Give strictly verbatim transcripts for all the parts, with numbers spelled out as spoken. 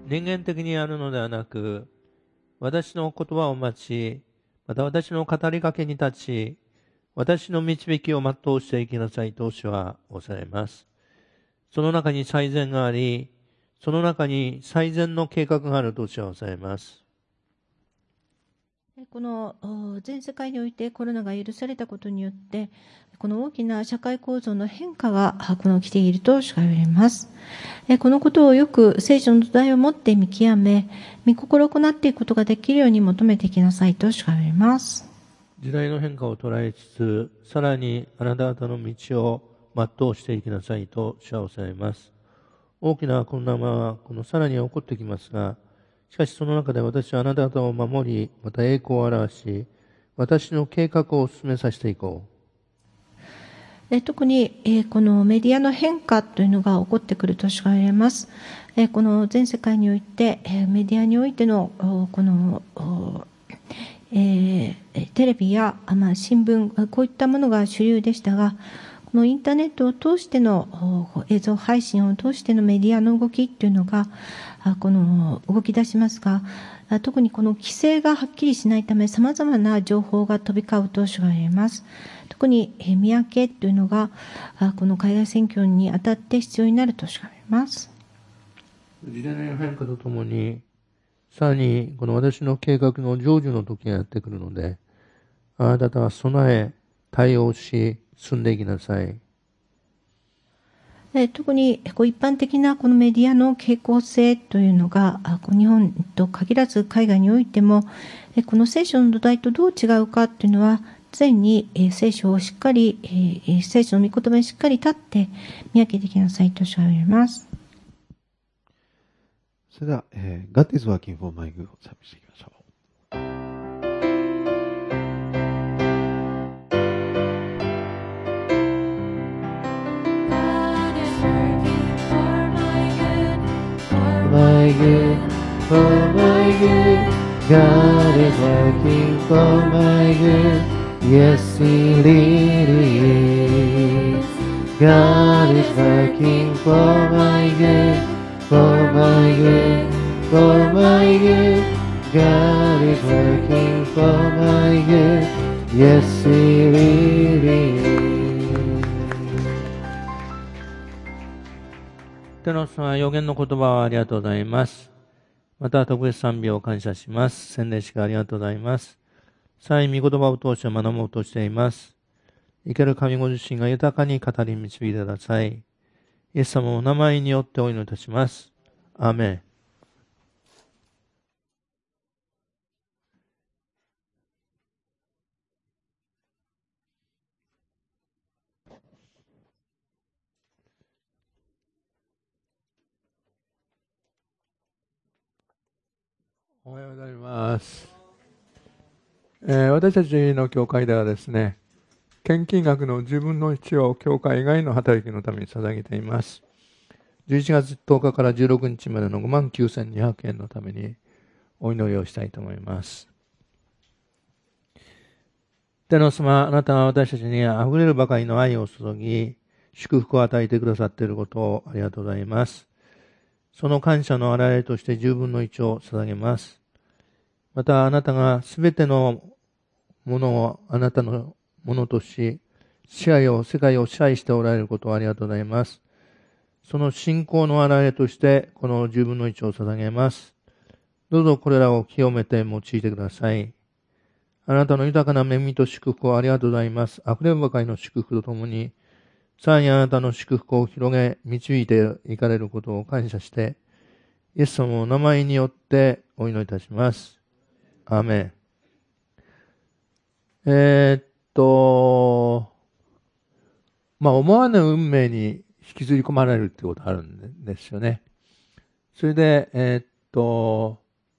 人間的にあるのではなく、私の言葉を待ち、また私の語りかけに立ち、私の導きを全うしていきなさいと主はおされます。その中に最善があり、その中に最善の計画があると主はおされます。 この全世界においてコロナが許されたことによって、この大きな社会構造の変化がこの来ていると主が言われます。このことをよく聖書の土台を持って見極め、御心を行っていくことができるように求めていきなさいと主が言われます。 時代の変化を捉えつつ、さらにあなた方の道を全うしていきなさいと主はおされます。大きな混乱はこのさらに起こってきますが、しかしその中で私はあなた方を守り、また栄光を表し、私の計画を進めさせていこう。特にこのメディアの変化というのが起こってくると主が言われます。この全世界において、メディアにおいてのこの、えー、テレビや、まあ、新聞、こういったものが主流でしたが、このインターネットを通しての映像配信を通してのメディアの動きというのがこの動き出しますが、特にこの規制がはっきりしないため様々な情報が飛び交うと主が言えます。特に見分けというのがこの海外選挙にあたって必要になると主が言えます。 時代の変化とともに、さらにこの私の計画の成就の時がやってくるので、あなた方は備え、対応し、進んでいきなさい。 特に一般的なこのメディアの傾向性というのが、日本と限らず海外においても、この聖書の土台とどう違うかというのは、常に聖書をしっかり、聖書の御言葉にしっかり立って見分けていきなさいと主は言われます。 それでは、えー、God is working for my good を賛美していきましょう。 My good, for my good, God is working for my good, yes He really is. God is working for my good, for my good, for my good, God is working for my good, yes He really is. 天の様、予言の言葉をありがとうございます。また特別賛美を感謝します。洗礼式ありがとうございます。さらに御言葉を通して学ぼうとしています。生ける神ご自身が豊かに語り導いてください。イエス様のお名前によってお祈りいたします。アーメン。おはようございます。えー、私たちの教会ではですね、献金額のじゅうぶんのいちを教会以外の働きのために捧げています。じゅういちがつとおかからじゅうろくにちまでのごまんきゅうせんにひゃくえんのためにお祈りをしたいと思います。天の様、あなたが私たちにあふれるばかりの愛を注ぎ、祝福を与えてくださっていることをありがとうございます。その感謝の表れとしてじゅうぶんのいちを捧げます。またあなたがすべてのものをあなたのものとし、支配を、世界を支配しておられることをありがとうございます。その信仰の表れとして、このじゅうぶんのいちを捧げます。どうぞこれらを清めて用いてください。あなたの豊かな恵みと祝福をありがとうございます。溢れるばかりの祝福とともに、さらにあなたの祝福を広げ、導いていかれることを感謝して、イエス様のお名前によってお祈りいたします。アーメン。えー、っと、まあ、思わぬ運命に引きずり込まれるってことがあるんですよね。それで、えー、っと、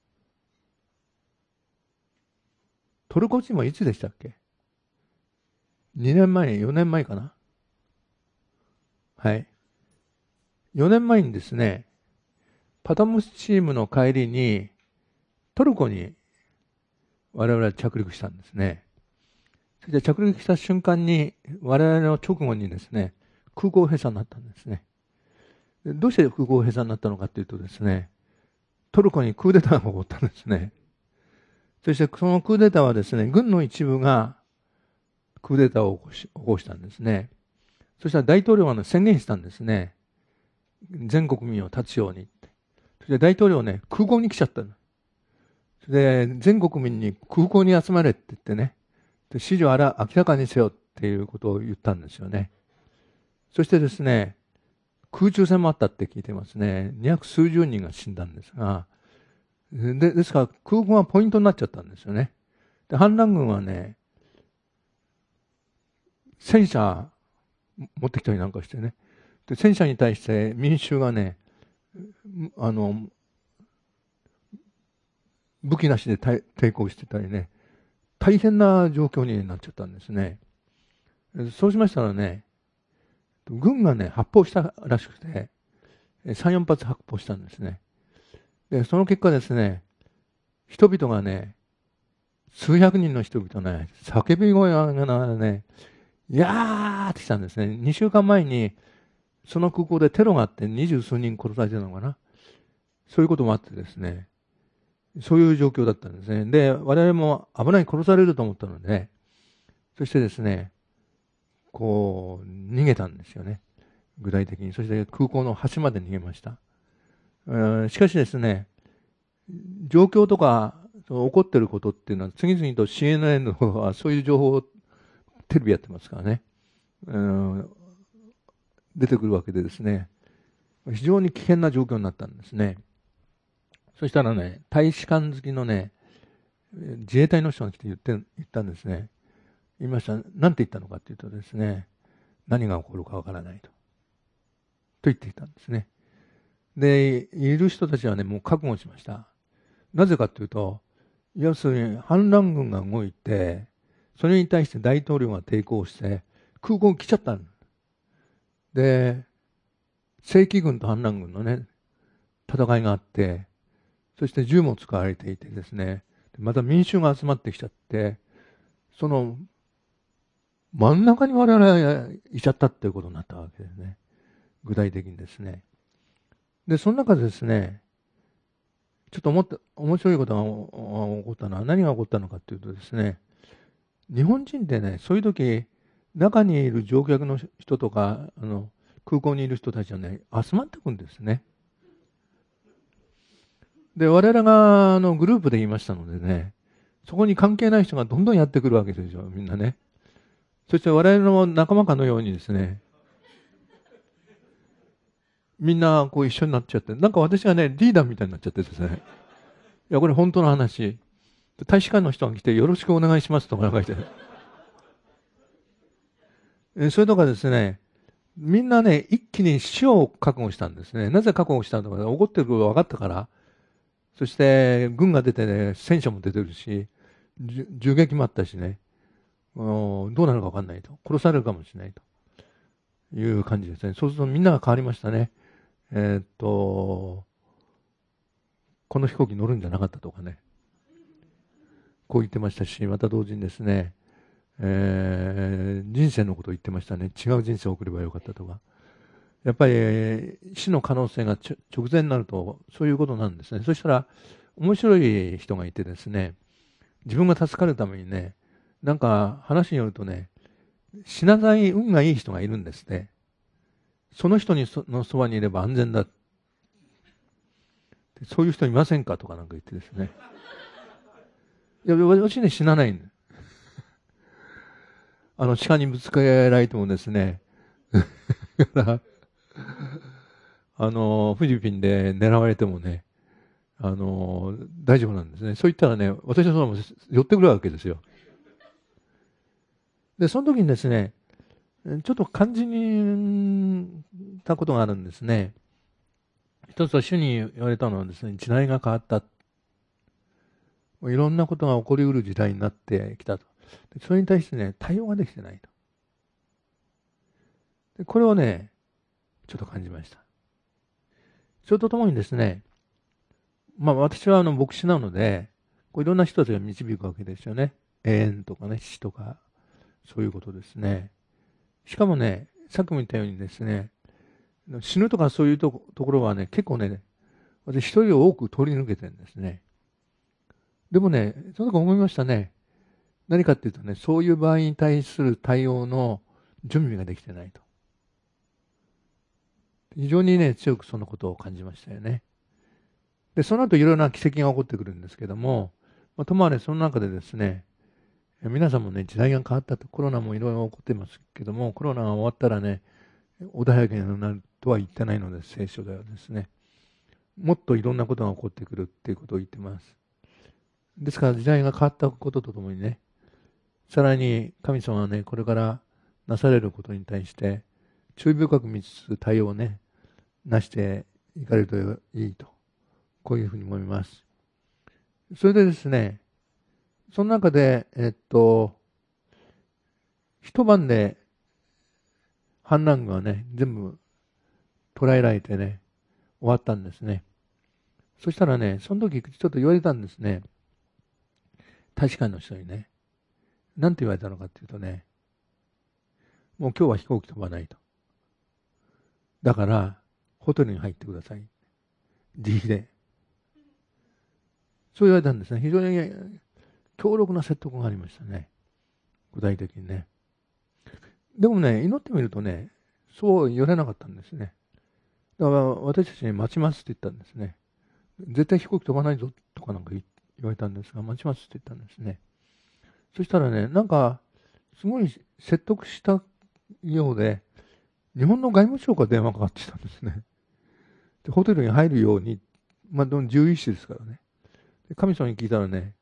トルコ人はいつでしたっけ ?に 年前、よねんまえかな。はい。よねんまえにですね、パタモスチームの帰りに、トルコに我々は着陸したんですね。それで着陸した瞬間に、我々の直後にですね、空港閉鎖になったんですね。どうして空港閉鎖になったのかというとですね、 トルコにクーデターが起こったんですね。そしてそのクーデターはですね、軍の一部がクーデターを起こし、起こしたんですね。そしたら大統領が、ね、宣言したんですね。全国民を立つようにって。そして大統領ね、空港に来ちゃったの。それで、全国民に空港に集まれって言ってね、で指示をあら明らかにせよっていうことを言ったんですよね。そしてですね、空中戦もあったって聞いてますね。二百数十人が死んだんですが、で、ですから空港がポイントになっちゃったんですよね。で、反乱軍はね、戦車持ってきたりなんかしてね、で戦車に対して民衆がね、あの、武器なしで抵抗してたりね、大変な状況になっちゃったんですね。そうしましたらね、軍がね、発砲したらしくて、さん、よん発発砲したんですね。で、その結果ですね、人々がね、数百人の人々ね、叫び声がね、いやーってきたんですね。にしゅうかんまえに、その空港でテロがあって二十数人殺されてたのかな。そういうこともあってですね、そういう状況だったんですね。で、我々も危ない、殺されると思ったので、そしてですね、こう、逃げたんですよね。具体的に。そして空港の端まで逃げました。しかしですね、状況とか起こっていることっていうのは、次々と シーエヌエヌ の方はそういう情報をテレビやってますからね、出てくるわけでですね、非常に危険な状況になったんですね。そしたらね、大使館好きのね、自衛隊の人が来て言って、言ったんですね。言いました。何て言ったのかっていうとですね、何が起こるかわからないと。と言っていたんですね。で、いる人たちはね、もう覚悟しました。なぜかというと、要するに反乱軍が動いて、それに対して大統領が抵抗して、空港に来ちゃったんで、正規軍と反乱軍のね、戦いがあって、そして銃も使われていてですね、また民衆が集まってきちゃって、その真ん中に我々がいちゃったっていうことになったわけですね。具体的にですね。で、その中でですね、ちょっと思った、面白いことが起こったのは、何が起こったのかっていうとですね、日本人ってね、そういう時、中にいる乗客の人とか、あの、空港にいる人たちはね、集まってくるんですね。で、我々があのグループで言いましたのでね、そこに関係ない人がどんどんやってくるわけですよ、みんなね。そして我々の仲間かのようにですね、みんなこう一緒になっちゃって、なんか私がね、リーダーみたいになっちゃってですね、いや、これ本当の話。大使館の人が来て、よろしくお願いしますとか書いて。それとかですね、みんなね、一気に死を覚悟したんですね。なぜ覚悟したのか、起こってることが分かったから。そして、軍が出てね、戦車も出てるし、銃撃もあったしね、どうなるか分かんないと。殺されるかもしれないという感じですね。そうするとみんなが変わりましたね。えー、っと、この飛行機乗るんじゃなかったとかね。こう言ってましたし、また同時にですね、えー、人生のことを言ってましたね。違う人生を送ればよかったとか。やっぱり、えー、死の可能性が直前になると、そういうことなんですね。そしたら、面白い人がいてですね、自分が助かるためにね、なんか話によるとね、死なない運がいい人がいるんですね。その人にそのそばにいれば安全だ。そういう人いませんかとかなんか言ってですね。いや、私ね、死なないんだ。あの、鹿にぶつけられてもですね、あの、フィリピンで狙われてもね、あの、大丈夫なんですね。そう言ったらね、私はその寄ってくるわけですよ。で、その時にですね、ちょっと感じたことがあるんですね。一つは主に言われたのはですね、時代が変わった。いろんなことが起こりうる時代になってきたと。それに対してね、対応ができてないと。でこれをね、ちょっと感じました。それとともにですね、まあ私はあの牧師なので、こういろんな人たちが導くわけですよね。永遠とかね、死とか、そういうことですね。しかもね、さっきも言ったようにですね、死ぬとかそういうところはね、結構ね、 私一人を多く通り抜けてるんですね。でもね、その時思いましたね。何かっていうとね、そういう場合に対する対応の準備ができてないと。非常にね、強くそのことを感じましたよね。で、その後いろいろな奇跡が起こってくるんですけども、まあ、ともあれその中でですね、皆さんもね、時代が変わったと、コロナもいろいろ起こってますけども、コロナが終わったらね、穏やかになるとは言ってないので、聖書ではですね、もっといろんなことが起こってくるっていうことを言ってます。ですから時代が変わったこととともにね、さらに神様はね、これからなされることに対して、注意深く見つつ対応をね、なしていかれるといいと、こういうふうに思います。それでですね、その中で、えっと、一晩で反乱軍はね、全部捕らえられてね、終わったんですね。そしたらね、その時ちょっと言われたんですね。大使館の人にね。なんて言われたのかっていうとね、もう今日は飛行機飛ばないと。だから、ホテルに入ってください。自費で。そう言われたんですね。非常に強力な説得がありましたね。具体的にね。でもね、祈ってみるとね、そう言われなかったんですね。だから私たちに待ちますって言ったんですね。絶対飛行機飛ばないぞとかなんか言われたんですが、待ちますって言ったんですね。そしたらね、なんか、すごい説得したようで、日本の外務省から電話がかかってきたんですね。でホテルに入るように、まあ、獣医師ですからね。で神様に聞いたらね、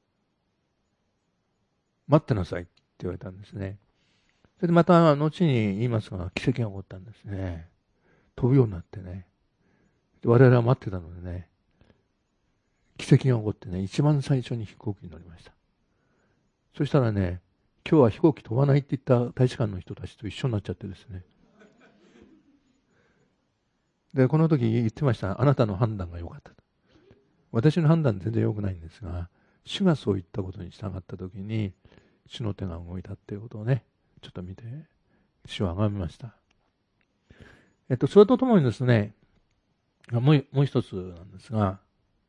待ってなさいって言われたんですね。それでまた後に言いますが、奇跡が起こったんですね。飛ぶようになってね。我々は待ってたのでね、奇跡が起こってね、一番最初に飛行機に乗りました。そしたらね、今日は飛行機飛ばないって言った大使館の人たちと一緒になっちゃってですね。で、この時言ってました。あなたの判断が良かったと。私の判断全然良くないんですが、主がそう言ったことに従った時に、主の手が動いたっていうことをね、ちょっと見て、主は崇めました。えっと、それとともにですね、もう、もう一つなんですが、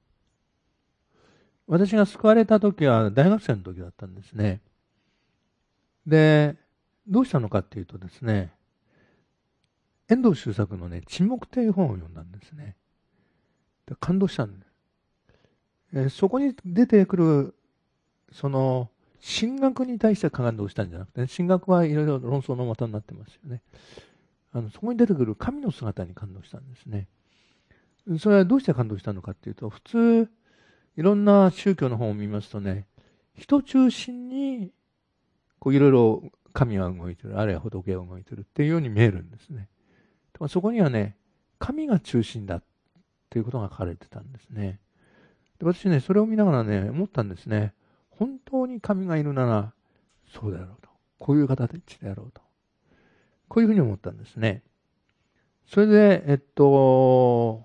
私が救われた時は大学生の時だったんですね。で、どうしたのかっていうとですね、遠藤周作のね、沈黙という本を読んだんですね。で感動したんです。えそこに出てくる、その、神学に対して感動したんじゃなくて、ね、神学はいろいろ論争の的になってますよね。あのそこに出てくる神の姿に感動したんですね。それはどうして感動したのかっていうと、普通、いろんな宗教の本を見ますとね、人中心に、こういろいろ神が動いてる、あるいは仏が動いてるっていうように見えるんですね。そこにはね、神が中心だっていうことが書かれてたんですね。で私ね、それを見ながらね、思ったんですね。本当に神がいるなら、そうであろうと。こういう形であろうと。こういうふうに思ったんですね。それで、えっと、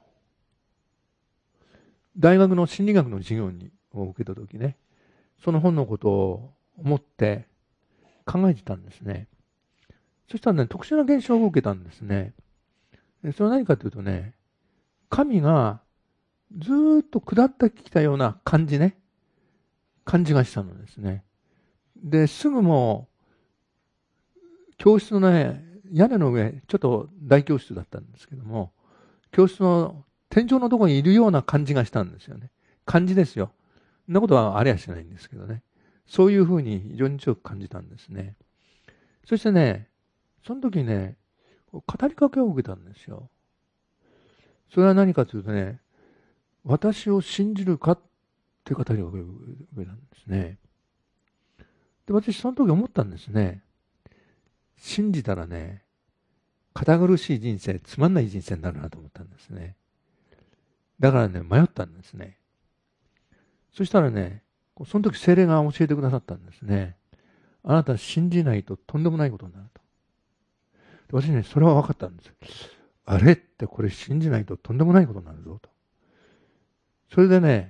大学の心理学の授業にを受けたときね、その本のことを思って考えてたんですね。そしたらね、特殊な現象を受けたんですね。それは何かというとね、神がずーっと下ってきたような感じね、感じがしたのですね。で、すぐもう、教室のね、屋根の上、ちょっと大教室だったんですけども、教室の天井のところにいるような感じがしたんですよね。感じですよ。そんなことはありゃしないんですけどね。そういうふうに非常に強く感じたんですね。そしてね、その時ね、語りかけを受けたんですよ。それは何かというとね、私を信じるかって語りを受けたんですね。で、私その時思ったんですね。信じたらね、堅苦しい人生、つまんない人生になるなと思ったんですね。だからね、迷ったんですね。そしたらね、その時聖霊が教えてくださったんですね。あなた信じないととんでもないことになると。私ね、それは分かったんです。あれってこれ信じないととんでもないことになるぞと。それでね、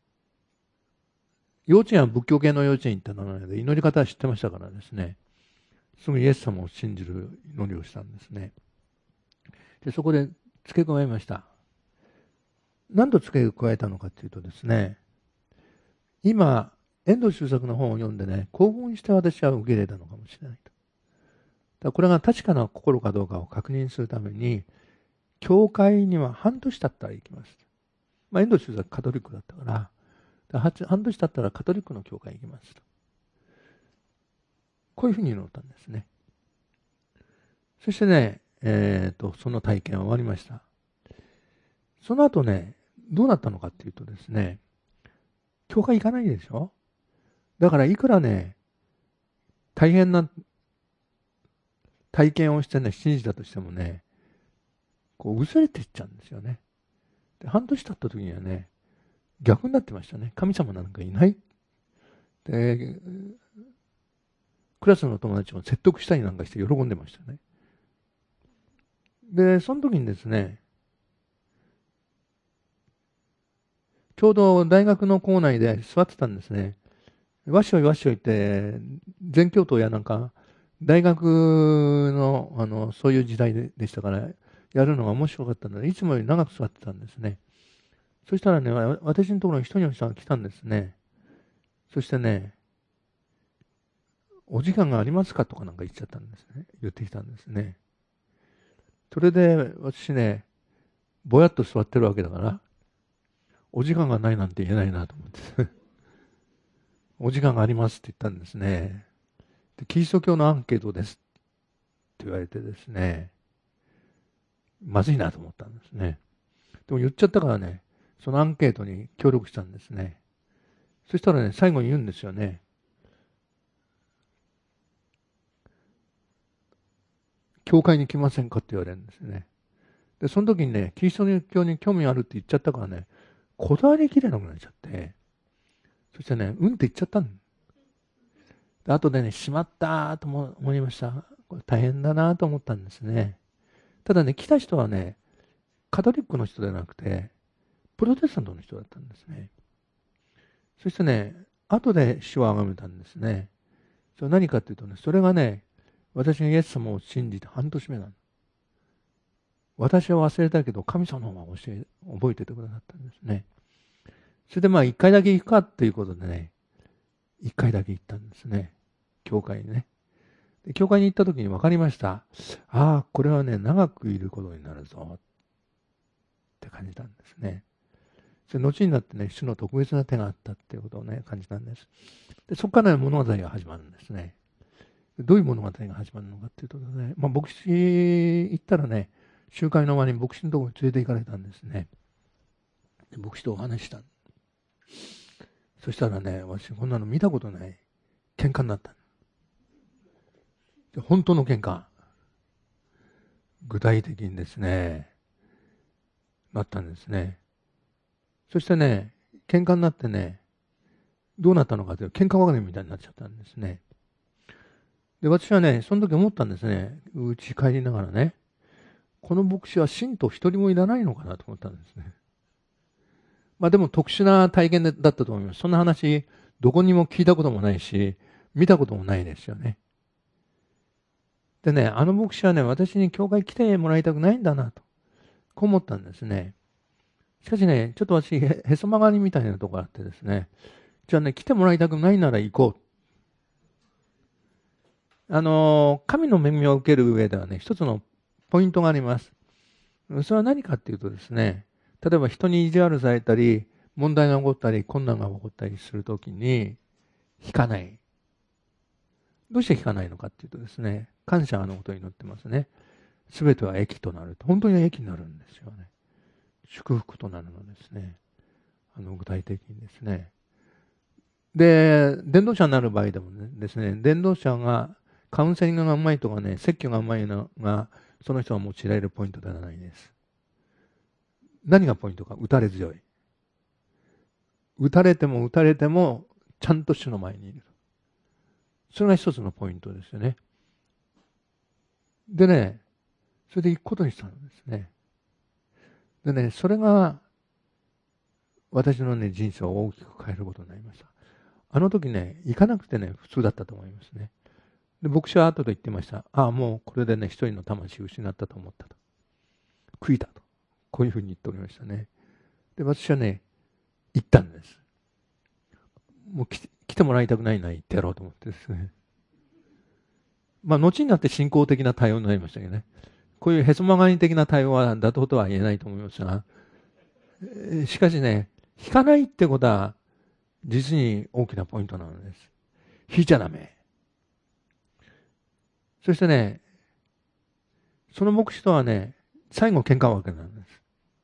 幼稚園は仏教系の幼稚園行ったので、祈り方は知ってましたからですね、すぐイエス様を信じる祈りをしたんですね。で、そこで付け加えました。 何度付け加えたのかというとですね、今、遠藤周作の本を読んでね、興奮して私は受け入れたのかもしれないと。だからこれが確かな心かどうかを確認するために、教会には半年経ったら行きます。まあ、遠藤周作カトリックだったから、から半年経ったらカトリックの教会に行きますと。こういうふうに祈ったんですね。そしてね、えっと、その体験は終わりました。その後ね、どうなったのかっていうとですね、教会行かないでしょ？だからいくらね、大変な体験をしてね、信じたとしてもね、こう薄れていっちゃうんですよね。で、半年経った時にはね、逆になってましたね。神様なんかいない。で、クラスの友達を説得したりなんかして喜んでましたね。で、その時にですね、ちょうど大学の校内で座ってたんですね。わっしょいわっしょいって、全教頭やなんか、大学の、あの、そういう時代ででしたから、やるのが面白かったので、いつもより長く座ってたんですね。そしたらね、私のところに一人の人が来たんですね。そしてね、お時間がありますかとかなんか言っちゃったんですね。言ってきたんですね。それで、私ね、ぼやっと座ってるわけだから、お時間がないなんて言えないなと思って。お時間がありますって言ったんですね。で、キリスト教のアンケートですって言われてですね、まずいなと思ったんですね。でも言っちゃったからね、そのアンケートに協力したんですね。そしたらね、最後に言うんですよね。教会に来ませんかって言われるんですね。で、その時にね、キリスト教に興味あるって言っちゃったからね、断りきれなくなっちゃって、そしてね、うんって言っちゃったんで、後でね、しまったと思いました。これ大変だなと思ったんですね。ただね、来た人はね、カトリックの人ではなくて、プロテスタントの人だったんですね。そしてね、後で主を崇めたんですね。それ何かっていうとね、それがね、私がイエス様を信じて半年目なの。私は忘れたけど、神様の方が教え、覚えててくださったんですね。それでまあ、一回だけ行くかっていうことでね、一回だけ行ったんですね。教会にね。で、教会に行った時に分かりました。ああ、これはね、長くいることになるぞ。って感じたんですね。それ後になってね、主の特別な手があったっていうことをね、感じたんです。で、そこから、ね、物語が始まるんですね。どういう物語が始まるのかっていうとね、まあ、牧師行ったらね、集会の前に牧師のところに連れて行かれたんですね。で、牧師とお話した。そしたらね、私こんなの見たことない喧嘩になった。で、本当の喧嘩。具体的にですね、なったんですね。そしてね、喧嘩になってね、どうなったのかというと、喧嘩別れみたいになっちゃったんですね。で、私はね、その時思ったんですね。うち帰りながらね、この牧師は信徒一人もいらないのかなと思ったんですね。まあでも特殊な体験だったと思います。そんな話、どこにも聞いたこともないし、見たこともないですよね。でね、あの牧師はね、私に教会来てもらいたくないんだなと、こう思ったんですね。しかしね、ちょっと私、へへそ曲がりみたいなところがあってですね、じゃあね、来てもらいたくないなら行こう。あの、神の恵みを受ける上ではね、一つのポイントがあります。それは何かっていうとですね、例えば人に意地悪されたり、問題が起こったり、困難が起こったりするときに、引かない。どうして引かないのかっていうとですね、感謝のことに祈ってますね。すべては益となる。本当に益になるんですよね。祝福となるのですね。あの、具体的にですね。で、伝道者になる場合でもね、ですね、伝道者が、カウンセリングがうまいとかね、説教がうまいのが、その人が用いられるポイントではないです。何がポイントか、打たれ強い。打たれても打たれても、ちゃんと主の前にいる。それが一つのポイントですよね。でね、それで行くことにしたんですね。でね、それが、私のね、人生を大きく変えることになりました。あの時ね、行かなくてね、普通だったと思いますね。で、牧師は後で言ってました。ああ、もうこれでね、一人の魂を失ったと思ったと。悔いたと。こういうふうに言っておりましたね。 で、私はね、行ったんです。もう来て、来てもらいたくないなら行ってやろうと思ってですね。まあ、後になって信仰的な対応になりましたけどね。こういうへそ曲がり的な対応は妥当とは言えないと思いますが、しかしね、引かないってことは、実に大きなポイントなのです。引いちゃダメ。そしてね、その牧師とはね、最後喧嘩わけなんです。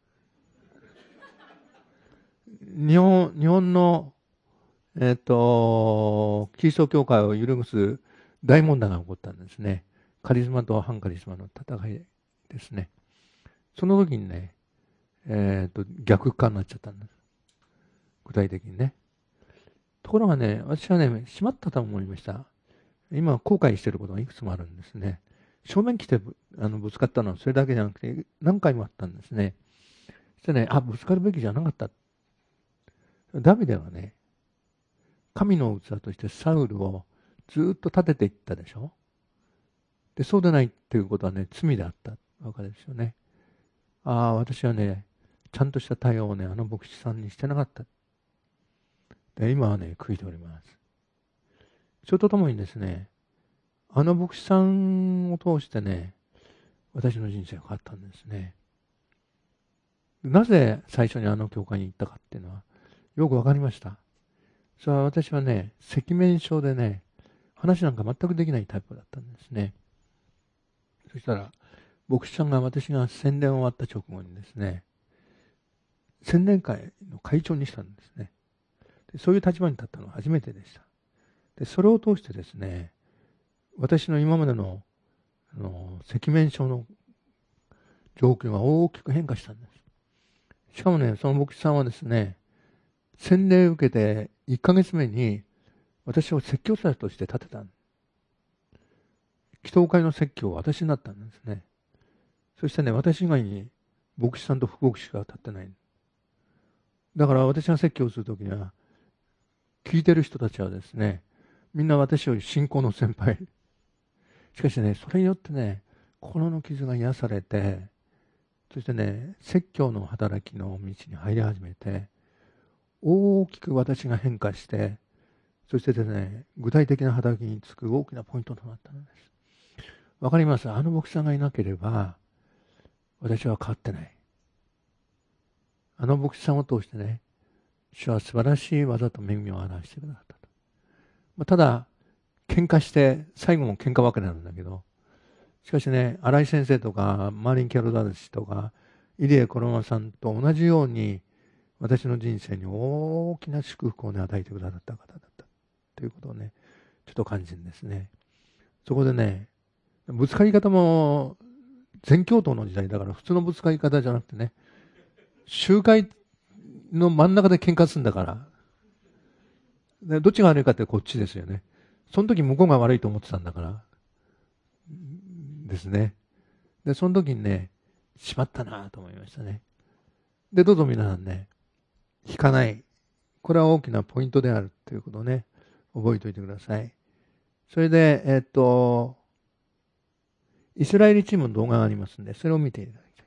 日本、日本の、えっと、キリスト教会を揺るぐす大問題が起こったんですね。カリスマと反カリスマの戦いですね。その時にね、えっと、逆化になっちゃったんです。具体的にね。ところがね、私はね、しまったと思いました。今、後悔していることがいくつもあるんですね。正面来てあのぶつかったのはそれだけじゃなくて、何回もあったんですね。そしてね、あ、ぶつかるべきじゃなかった。ダビデはね、神の器としてサウルをずっと立てていったでしょ。で、そうでないっていうことはね、罪であったわけですよね。ああ、私はね、ちゃんとした対応をね、あの牧師さんにしてなかった。で、今はね、悔いております。それとともにですね、あの牧師さんを通してね、私の人生が変わったんですね。なぜ最初にあの教会に行ったかっていうのは、よくわかりました。それは私はね、赤面症でね、話なんか全くできないタイプだったんですね。そしたら、牧師さんが私が宣伝終わった直後にですね、宣伝会の会長にしたんですね。でそういう立場に立ったのは初めてでした。でそれを通してですね、私の今までの、あの赤面症の状況が大きく変化したんです。しかもね、その牧師さんはですね、洗礼を受けていっかげつめに私を説教者として立てた。祈祷会の説教は私になったんですね。そしてね、私以外に牧師さんと副牧師が立ってない。だから私が説教するときには、聞いてる人たちはですね、みんな私より信仰の先輩。しかしね、それによってね、心の傷が癒されて、そしてね、説教の働きの道に入り始めて、大きく私が変化して、そしてですね、具体的な働きに就く大きなポイントとなったのです。わかります？あの牧師さんがいなければ、私は変わってない。あの牧師さんを通してね、主は素晴らしい技と恵みを表してくださったと。まあ、ただ、喧嘩して、最後も喧嘩ばかりなんだけど、しかしね、新井先生とか、マーリン・キャロダル氏とか、イリエ・コロマさんと同じように、私の人生に大きな祝福をね、与えてくださった方だったということをね、ちょっと感じるんですね。そこでね、ぶつかり方も全教頭の時代だから普通のぶつかり方じゃなくてね、集会の真ん中で喧嘩するんだから、でどっちが悪いかってこっちですよね。その時向こうが悪いと思ってたんだから、ですね。で、その時にね、しまったなと思いましたね。で、どうぞ皆さんね、引かない。これは大きなポイントであるということをね、覚えておいてください。それで、えっと、イスラエルチームの動画がありますんで、それを見ていただきたい。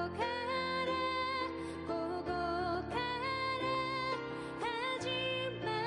ここから始ま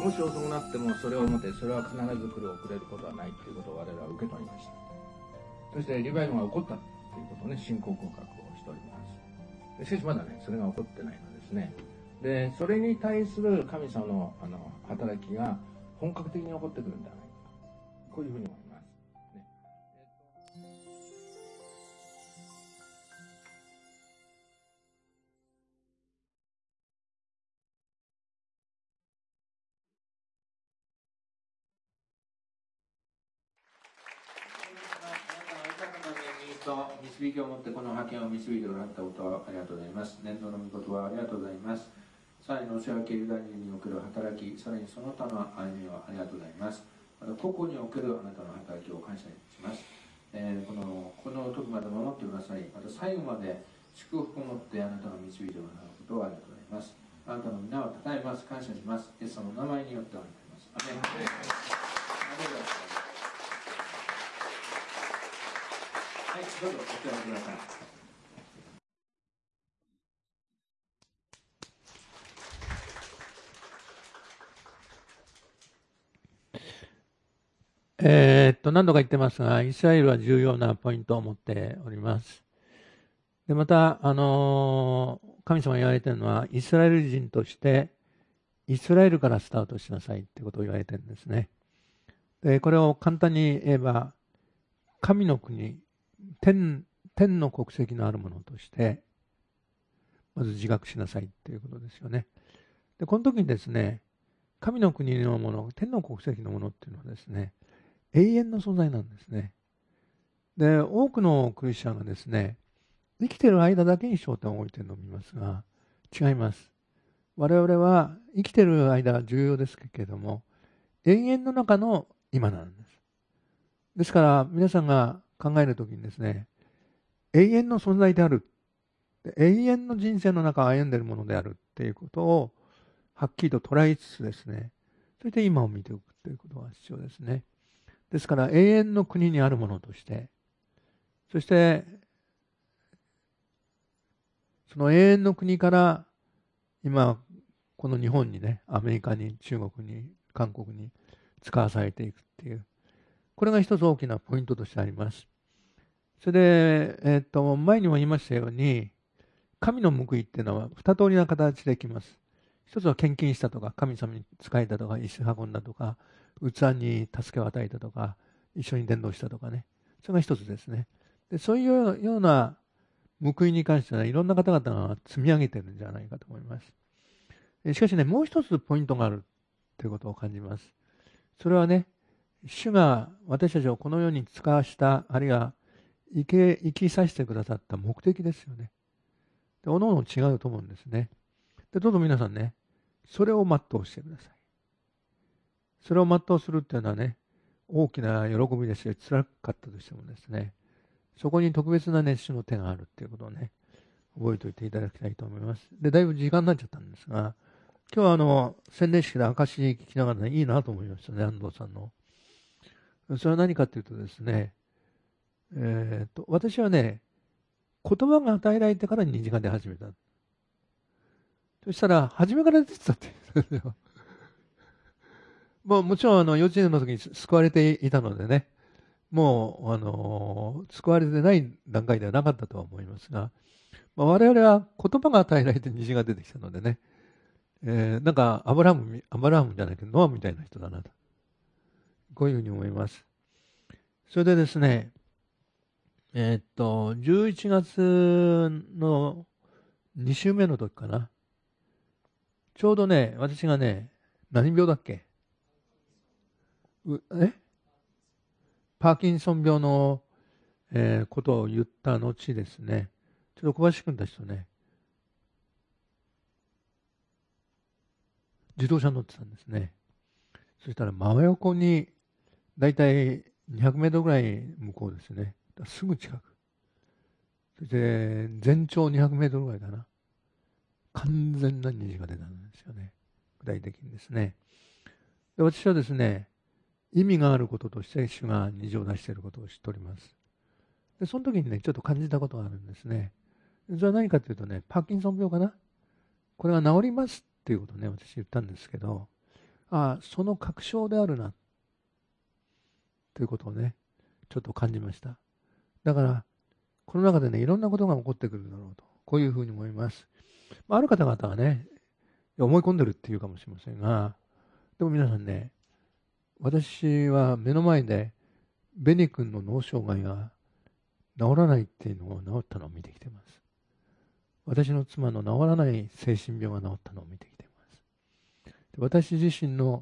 もし遅くなってもそれをもってそれは必ず来る遅れることはないということを我々は受け取りました。そしてリバイバルが起こったということをね、信仰告白をしております。しかしまだね、それが起こってないのですね。で、それに対する神様のあの働きが本格的に起こってくるんじゃないか、こういうふうに思います。ねと導きを持ってこの派遣を導いてくださったことはありがとうございます。年度の御言葉はありがとうございます。さらにのし分けユダヤ人における働き、さらにその他の歩みをありがとうございます。また個々におけるあなたの働きを感謝します。えー、このこの時まで守ってください。また最後まで祝福を持ってあなたが導いてくださることをありがとうございます。あなたの皆をたたえます。感謝します。イエス様の名前によってお願いします。アメン。はい、どうぞお座りください。えー、っと、何度か言ってますが、イスラエルは重要なポイントを持っております。で、また、あのー、神様が言われているのは、イスラエル人として、イスラエルからスタートしなさいってことを言われてるんですね。で、これを簡単に言えば、神の国、天、天の国籍のあるものとして、まず自覚しなさいっていうことですよね。で、この時にですね、神の国のもの、天の国籍のものっていうのはですね、永遠の存在なんですね。で、多くのクリスチャンがですね、生きている間だけに焦点を置いているのを見ますが、違います。我々は生きている間は重要ですけれども、永遠の中の今なんです。ですから皆さんが考えるときにですね、永遠の存在である、永遠の人生の中を歩んでいるものであるっていうことをはっきりと捉えつつですね、それで今を見ておくということが必要ですね。ですから永遠の国にあるものとして、そしてその永遠の国から今この日本にね、アメリカに中国に韓国に使わされていくっていう、これが一つ大きなポイントとしてあります。それで、えっと前にも言いましたように、神の報いっていうのは二通りな形できます。一つは献金したとか、神様に仕えたとか、石運んだとか、器に助けを与えたとか、一緒に伝道したとかね、それが一つですね。で、そういうような報いに関してはいろんな方々が積み上げてるんじゃないかと思います。しかしね、もう一つポイントがあるということを感じます。それはね、主が私たちをこの世に使わした、あるいは生き、生きさせてくださった目的ですよね。で、おのおの違うと思うんですね。で、どうぞ皆さんね、それを全うしてください。それを全うするっていうのはね、大きな喜びですよ。辛かったとしてもですね、そこに特別な熱心の手があるっていうことをね、覚えておいていただきたいと思います。で、だいぶ時間になっちゃったんですが、今日はあの、洗礼式で証聞きながらね、いいなと思いましたね、安藤さんの。それは何かというとですね、えー、と私はね、言葉が与えられてから虹が出始めた。そしたら、初めから出てたって言うんですよ。まあ、もちろんあの幼稚園の時に救われていたのでね、もう、あのー、救われてない段階ではなかったとは思いますが、まあ、我々は言葉が与えられて虹が出てきたのでね、えー、なんかアブラハム、アブラハムじゃないけど、ノアみたいな人だなと。こういうふうに思います。それでですね、えー、っと、じゅういちがつのに週目の時かな。ちょうどね、私がね、何病だっけうえパーキンソン病の、えー、ことを言った後ですね、ちょっと小林君たちとね、自動車乗ってたんですね。そしたら真横に、だいたいにひゃくメートルぐらい向こうですね。すぐ近く。そして全長にひゃくメートルぐらいかな。完全な虹が出たんですよね。具体的にですね。で、私はですね、意味があることとして主が虹を出していることを知っております。で、その時にね、ちょっと感じたことがあるんですね。それは何かというとね、パーキンソン病かな。これが治りますっていうことをね、私言ったんですけど、 ああ、その確証であるな、ということをね、ちょっと感じました。だから、この中でね、いろんなことが起こってくるだろうと、こういうふうに思います。まあ、ある方々はね、思い込んでるっていうかもしれませんが、でも皆さんね、私は目の前で、ベニ君の脳障害が治らないっていうのを治ったのを見てきています。私の妻の治らない精神病が治ったのを見てきています。で、私自身の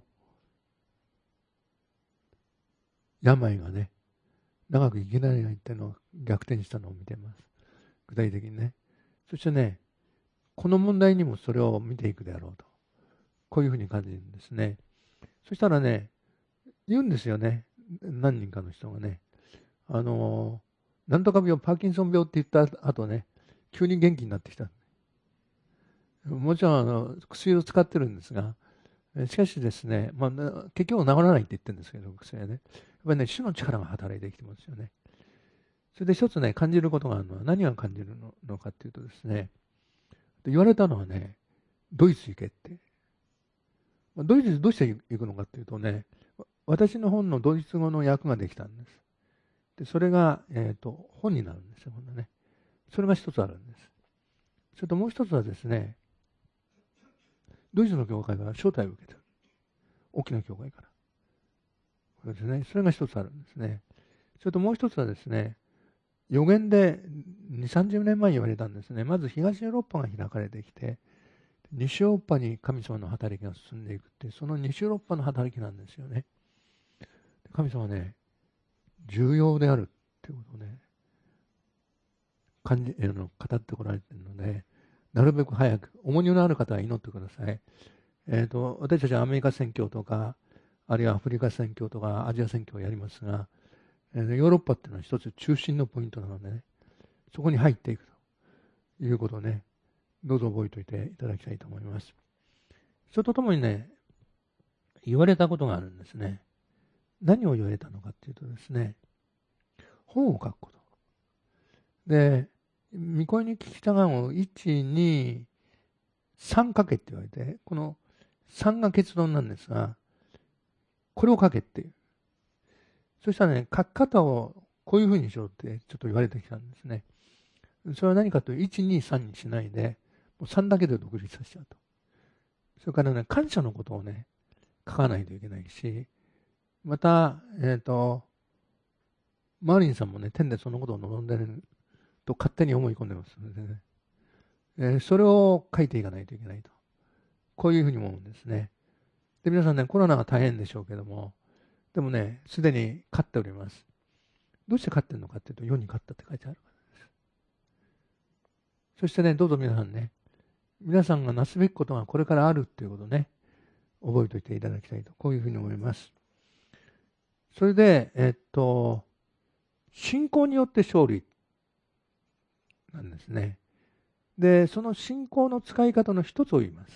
病がね、長く生きられないっていうのを逆転したのを見ています。具体的にね。そしてね、この問題にもそれを見ていくであろうと。こういうふうに感じるんですね。そしたらね、言うんですよね。何人かの人がね。あの、なんとか病、パーキンソン病って言った後ね、急に元気になってきた。もちろんあの薬を使ってるんですが、しかしですね、まあ、結局治らないって言ってるんですけど、薬はね。やっぱりね、主の力が働いてきてますよね。それで一つね、感じることがあるのは、何が感じるのかっていうとですね、言われたのはね、ドイツ行けって。ドイツどうして行くのかっていうとね、私の本のドイツ語の訳ができたんです。で、それが、えっと、本になるんですよ、今度ね。それが一つあるんです。それともう一つはですね、ドイツの教会から招待を受けてる。大きな教会から。これですね。それが一つあるんですね。それともう一つはですね、予言でに、さんじゅうねんまえに言われたんですね。まず東ヨーロッパが開かれてきて、西ヨーロッパに神様の働きが進んでいくって、その西ヨーロッパの働きなんですよね。神様はね、重要であるっていうことをね、感じ、あの語ってこられているので、なるべく早く、重荷のある方は祈ってください。えーと、私たちはアメリカ宣教とか、あるいはアフリカ宣教とか、アジア宣教をやりますが、えー、ヨーロッパっていうのは一つ中心のポイントなのでね、そこに入っていくということをね、どうぞ覚えておいていただきたいと思います。それとともにね、言われたことがあるんですね。何を言われたのかっていうとですね、本を書くこと。で、御声に聞きたがんをいち、に、さん書けって言われて、このさんが結論なんですが、これを書けっていう。そしたらね、書き方をこういうふうにしろってちょっと言われてきたんですね。それは何かというと、いち、に、さんにしないで、もうさんだけで独立させちゃうと。それからね、感謝のことをね、書かないといけないし、また、えっと、マーリンさんもね、天でそのことを望んでると勝手に思い込んでますのでね、えー、それを書いていかないといけないと。こういうふうに思うんですね。で、皆さんね、コロナが大変でしょうけども、でもね、すでに勝っております。どうして勝ってるのかっていうと、世に勝ったって書いてあるからです。そしてね、どうぞ皆さんね、皆さんがなすべきことがこれからあるっていうことをね、覚えておいていただきたいと、こういうふうに思います。それで、えっと、信仰によって勝利なんですね。で、その信仰の使い方の一つを言います。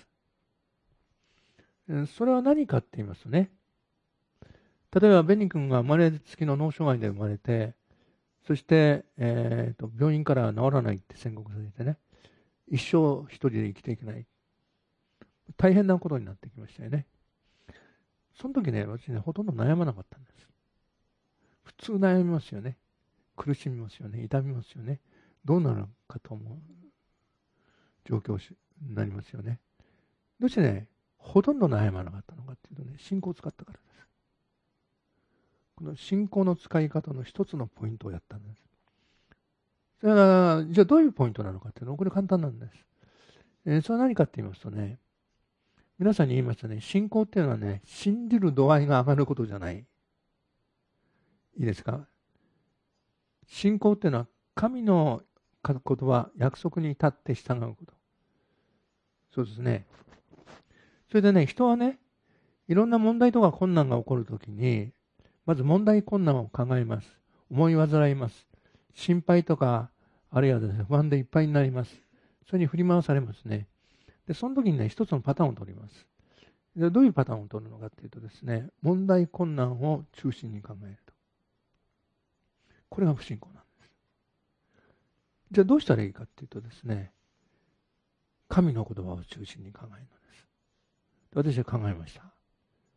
それは何かって言いますとね、例えばベニ君が生まれつきの脳障害で生まれて、そして、えー、と病院から治らないって宣告されてね、一生一人で生きていけない。大変なことになってきましたよね。その時ね、私ね、ほとんど悩まなかったんです。普通悩みますよね。苦しみますよね。痛みますよね。どうなるかと思う状況になりますよね。どうしてね、ほとんど悩まなかったのかっていうとね、信仰を使ったからです。この信仰の使い方の一つのポイントをやったんです。それは、じゃあどういうポイントなのかっていうのは、これ簡単なんです。えー、それは何かって言いますとね、皆さんに言いましたね、信仰っていうのはね、信じる度合いが上がることじゃない。いいですか？信仰っていうのは、神の言葉、約束に立って従うこと。そうですね。それでね、人はね、いろんな問題とか困難が起こるときに、まず問題困難を考えます。思い煩います。心配とか、あるいはですね、不安でいっぱいになります。それに振り回されますね。で、その時にね、一つのパターンを取ります。で、どういうパターンを取るのかっていうとですね、問題困難を中心に考えると。これが不信仰なんです。じゃあどうしたらいいかっていうとですね、神の言葉を中心に考えるのです。私は考えました。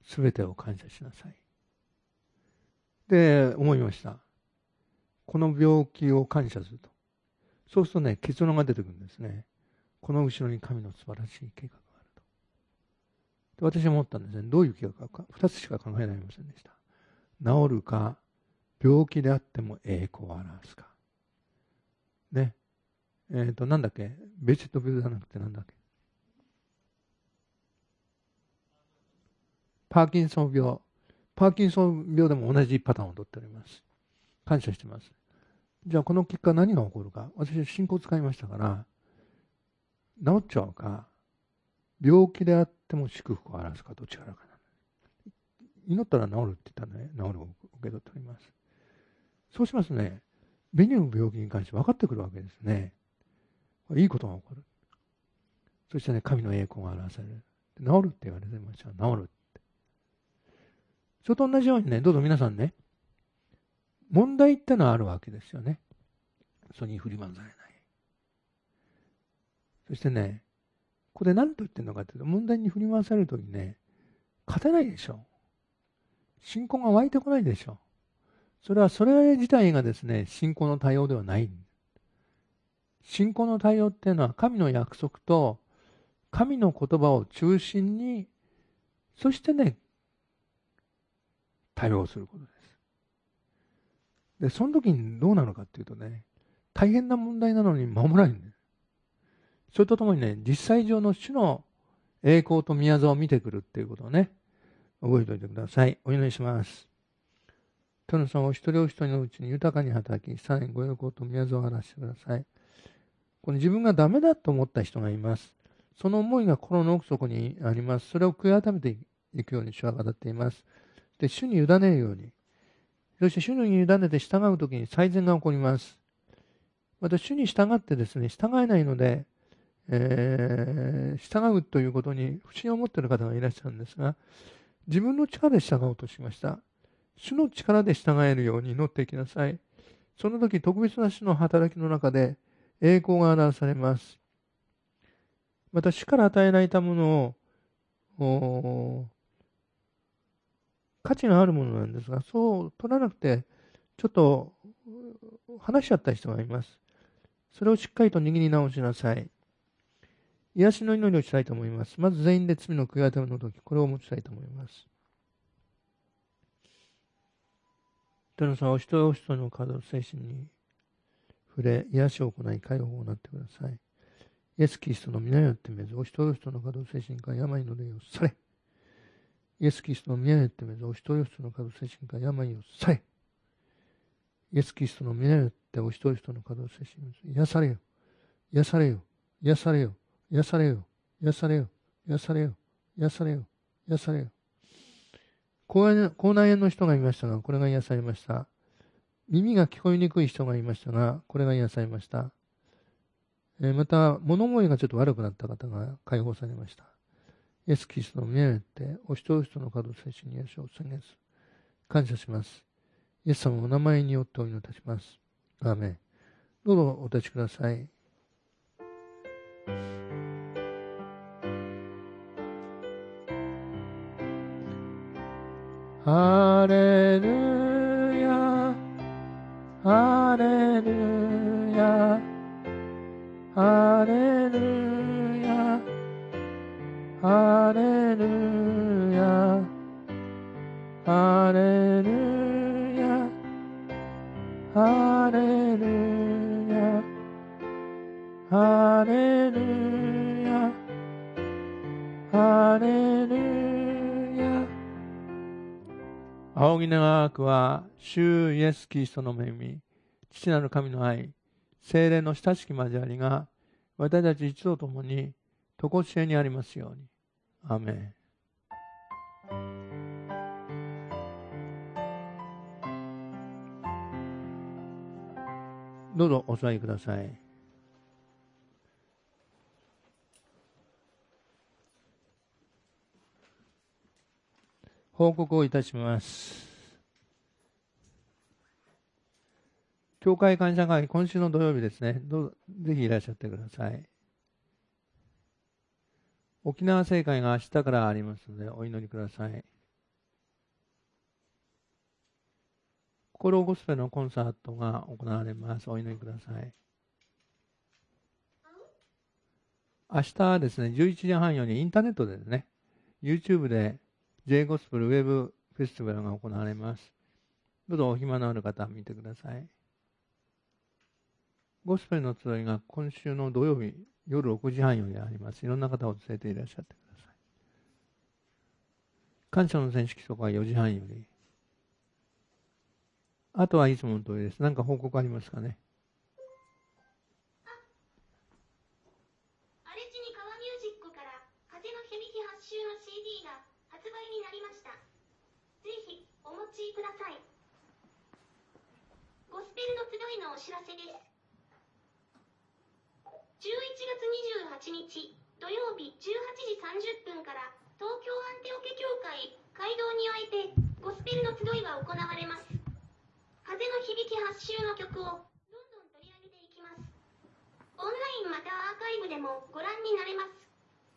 すべてを感謝しなさい。で、思いました。この病気を感謝すると。そうするとね、結論が出てくるんですね。この後ろに神の素晴らしい計画があると。で、私は思ったんですね。どういう計画か、二つしか考えられませんでした。治るか、病気であっても栄光を表すか。ね。えっ、ー、と、なんだっけ、ベジェットビルじゃなくてなんだっけ。パーキンソン病。パーキンソン病でも同じパターンをとっております。感謝してます。じゃあこの結果何が起こるか。私は信仰を使いましたから、治っちゃうか、病気であっても祝福を表すか、どちらかな。祈ったら治るって言ったらね、治るを受け取っております。そうしますね、目にの病気に関して分かってくるわけですね。いいことが起こる。そしてね、神の栄光が表される。治るって言われてました。治るって。それと同じようにね、どうぞ皆さんね、問題ってのはあるわけですよね。それに振り回されない。そしてね、ここで何と言ってるのかというと、問題に振り回されるときにね、勝てないでしょ。信仰が湧いてこないでしょ。それはそれ自体がですね、信仰の対応ではない。信仰の対応っていうのは神の約束と神の言葉を中心に、そしてね、対応することです。で、その時にどうなるかっていうとね、大変な問題なのに守らないんです。それとともにね、実際上の主の栄光と宮沢を見てくるっていうことをね、覚えておいてください。お祈りします。天の様お一人お一人のうちに豊かに働き、さらにご栄光と宮沢を表してください。この自分がダメだと思った人がいます。その思いが心の奥底にあります。それを悔い改めていくように主は語っています。で、主に委ねるように。そして主に委ねて従うときに最善が起こります。また主に従ってですね、従えないので、えー、従うということに不信を持っている方がいらっしゃるんですが、自分の力で従おうとしました。主の力で従えるように祈っていきなさい。その時、特別な主の働きの中で栄光が表されます。また、主から与えられたものを、価値があるものなんですが、そう取らなくて、ちょっと話しちゃった人がいます。それをしっかりと握り直しなさい。癒しの祈りをしたいと思います。まず全員で罪の悔い改めの時、これを持ちたいと思います。天の様、お一人お一人の体の精神に触れ、癒しを行い、解放を行ってください。イエス・キリストの皆によってめず、お一人お一人の体の精神から病の霊を去れ。イエス・キリストの皆によってめず、お一人お一人の体の精神から病を去れ。イエス・キリストの皆によってお一人お一人の体の精神を癒されよ。癒されよ。癒されよ。癒されよ。癒されよ。癒されよ。癒されよ。癒されよ。口内炎の人がいましたが、これが癒されました。耳が聞こえにくい人がいましたが、これが癒されました。えー、また、物思いがちょっと悪くなった方が解放されました。イエス・キリストの皆によって、お一人お一人の角精神に癒しを宣言する。感謝します。イエス様のお名前によってお祈りいたします。アーメン。どうぞお立ちください。ハレルヤ、ハレルヤ、ハレルヤ、ハレルヤ、ハレルヤ、ハレルヤ、ハレルヤ、ハレルヤ。仰ぎ願くは、主イエス・キリストの恵み、父なる神の愛、聖霊の親しき交わりが、私たち一同ともに、とこしえにありますように。アーメン。どうぞお座りください。報告をいたします。教会感謝会、今週の土曜日ですね。どうぞぜひいらっしゃってください。沖縄聖会が明日からありますので、お祈りください。 コロゴスペルのコンサートが行われます。お祈りください。明日はですね、じゅういちじはんよりインターネットでね、YouTube で J ゴスペルウェブフェスティバルが行われます。どうぞお暇のある方は見てください。ゴスペルの集いが今週の土曜日夜ろくじはんよりあります。いろんな方を連れていらっしゃってください。感謝の選手規則はよじはんより。あとはいつもの通りです。何か報告ありますかね。 アレチニカワミュージックから風の響き発集の シーディー が発売になりました。ぜひお持ちください。ゴスペルの集いのお知らせです。じゅういちがつにじゅうはちにち土曜日じゅうはちじさんじゅっぷんから東京アンテオケ教会会堂においてゴスペルの集いが行われます。風の響き発集の曲をどんどん取り上げていきます。オンラインまたアーカイブでもご覧になれます。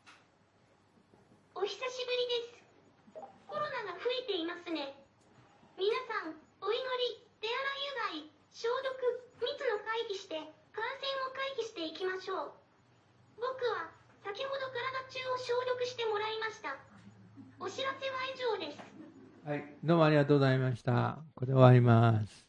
お久しぶりです。コロナが増えていますね。皆さん、お祈り、手洗い、うがい、消毒、密の回避して感染を回避していきましょう。僕は先ほど体中を消毒してもらいました。お知らせは以上です。 はい、どうもありがとうございました。これで終わります。